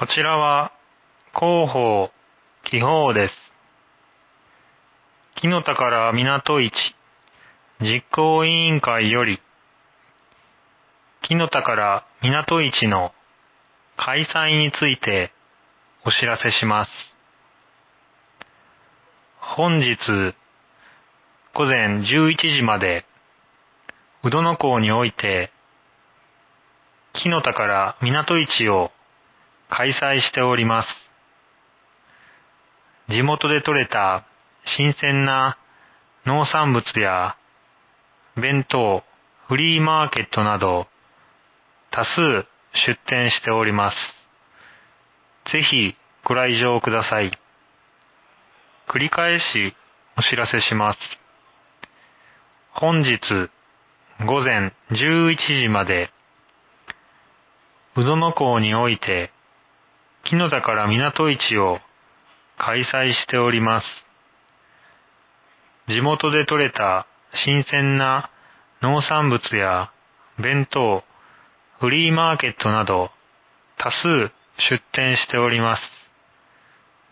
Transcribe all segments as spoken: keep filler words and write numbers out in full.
ちらは広報気泡です。木の田から港市実行委員会より、木の田から港市の開催についてお知らせします。本日午前じゅういちじまで、宇土野港において、木の田から港市を開催しております。地元で採れた新鮮な農産物や弁当、フリーマーケットなど多数出店しております。ぜひご来場ください。繰り返しお知らせします。本日午前じゅういちじまで、宇土野港において木の田から港市を開催しております。地元で採れた新鮮な農産物や弁当、フリーマーケットなど多数出店しております。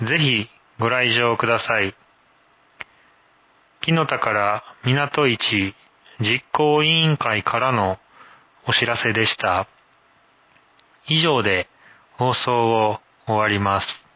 ぜひご来場ください。木の田から港市実行委員会からのお知らせでした。以上で放送を終わります。